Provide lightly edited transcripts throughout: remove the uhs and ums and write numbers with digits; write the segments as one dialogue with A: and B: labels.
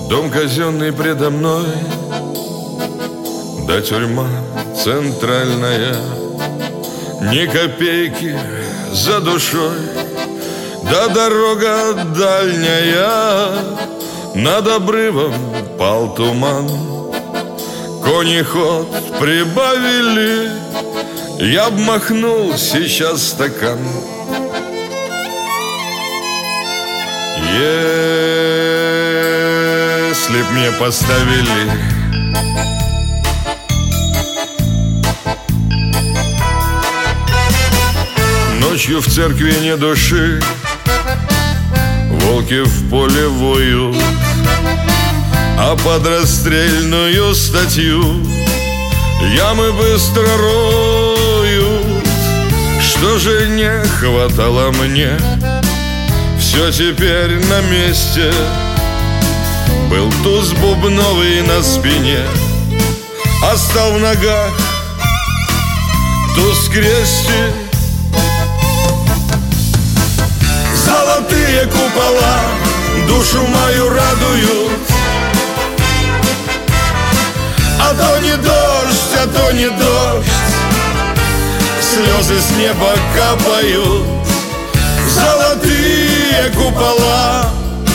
A: Дом казенный предо мной, да тюрьма центральная. Ни копейки за душой, да дорога дальняя. Над обрывом пал туман, кони ход прибавили. Я б махнул сейчас стакан, если б мне поставили. Ночью в церкви не души, волки в поле воют, а под расстрельную статью ямы быстро роют. Что же не хватало мне, все теперь на месте. Был туз бубновый на спине, а стал в ногах туз крестик. Золотые купола душу мою радуют, а то не дождь, а то не дождь, слезы с неба капают. Золотые купола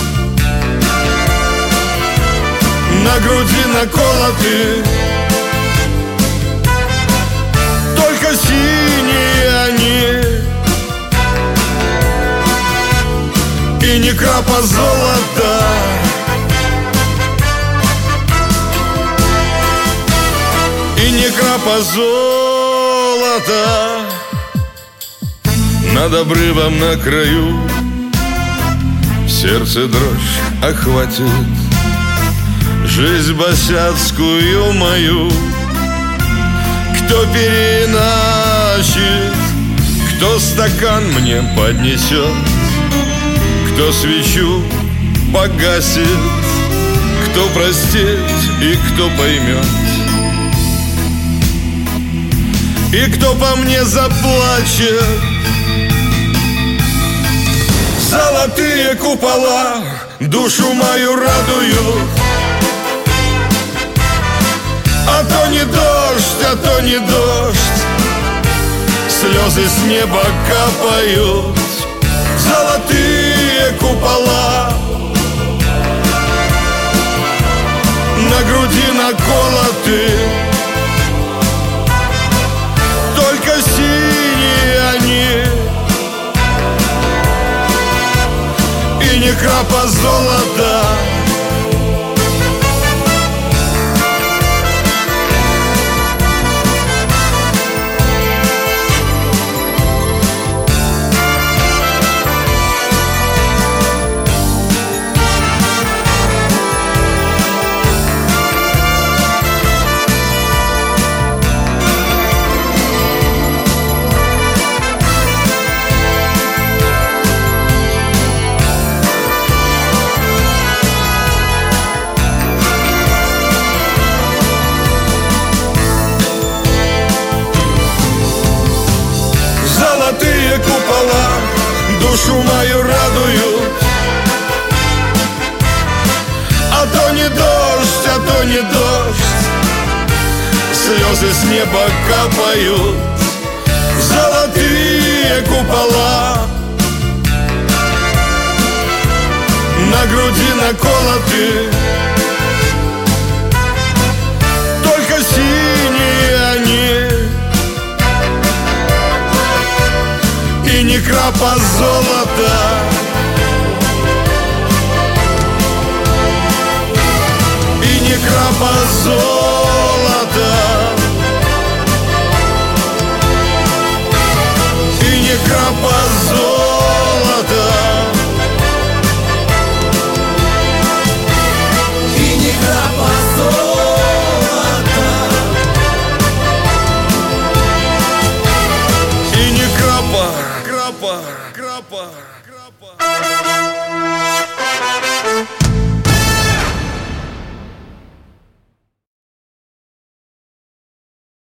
A: на груди наколоты, только синие они, и ни крапа золота. И ни крапа золота. Над обрывом на краю сердце дрожь охватит, жизнь босяцкую мою. Кто переиначит, кто стакан мне поднесет, кто свечу погасит, кто простит и кто поймет, и кто по мне заплачет. Золотые купола душу мою радуют, а то не дождь, а то не дождь, слезы с неба капают. Золотые купола на груди наколоты, только синие они, и ни крапа золота. Золотые купола душу мою радуют, а то не дождь, а то не дождь, слезы с неба капают. Золотые купола на груди наколоты, только синие они, и ни крапа золота. И ни крапа золота. И ни крапа золота.
B: И ни крапа золота.
A: И ни крапа, крапа, крапа, крапа.